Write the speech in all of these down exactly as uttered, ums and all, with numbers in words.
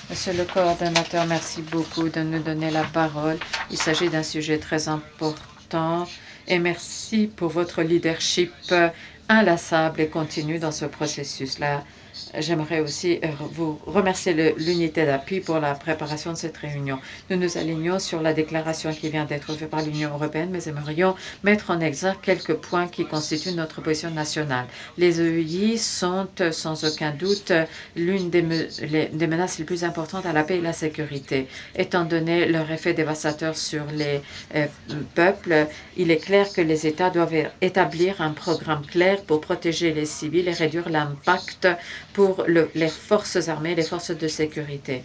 Monsieur le coordonnateur, merci beaucoup de nous donner la parole. Il s'agit d'un sujet très important et merci pour votre leadership inlassable et continu dans ce processus-là. J'aimerais aussi vous remercier l'unité d'appui pour la préparation de cette réunion. Nous nous alignons sur la déclaration qui vient d'être faite par l'Union européenne, mais aimerions mettre en exergue quelques points qui constituent notre position nationale. Les E I sont sans aucun doute l'une des, me les, des menaces les plus importantes à la paix et la sécurité. Étant donné leur effet dévastateur sur les euh, peuples, il est clair que les États doivent établir un programme clair pour protéger les civils et réduire l'impact pour le, les forces armées, les forces de sécurité.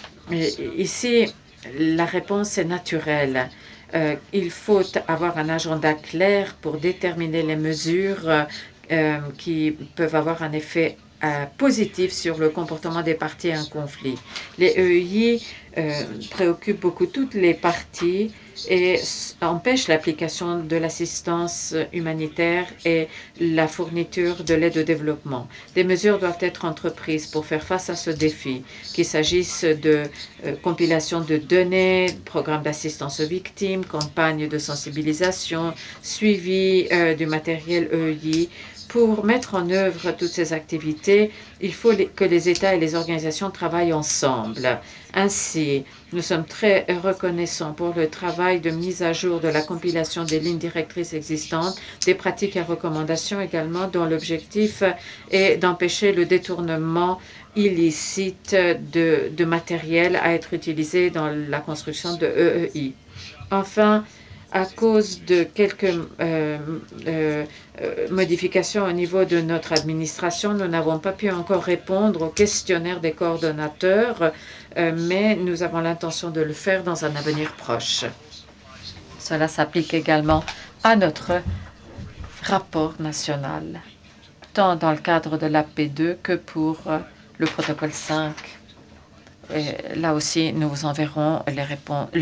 Et ici, la réponse est naturelle. Euh, il faut avoir un agenda clair pour déterminer les mesures euh, qui peuvent avoir un effet euh, positif sur le comportement des parties à un conflit. Les E I euh, préoccupent beaucoup toutes les parties et empêchent l'application de l'assistance humanitaire et la fourniture de l'aide au développement. Des mesures doivent être entreprises pour faire face à ce défi, qu'il s'agisse de euh, compilation de données, programmes d'assistance aux victimes, campagnes de sensibilisation, suivi euh, du matériel E I. Pour mettre en œuvre toutes ces activités, il faut que les États et les organisations travaillent ensemble. Ainsi, nous sommes très reconnaissants pour le travail de mise à jour de la compilation des lignes directrices existantes, des pratiques et recommandations également, dont l'objectif est d'empêcher le détournement illicite de, de matériel à être utilisé dans la construction de E E I. Enfin, à cause de quelques euh, euh, modifications au niveau de notre administration, nous n'avons pas pu encore répondre au questionnaire des coordonnateurs, euh, mais nous avons l'intention de le faire dans un avenir proche. Cela s'applique également à notre rapport national, tant dans le cadre de l'A P deux que pour le protocole cinq. Et là aussi, nous vous enverrons les réponses.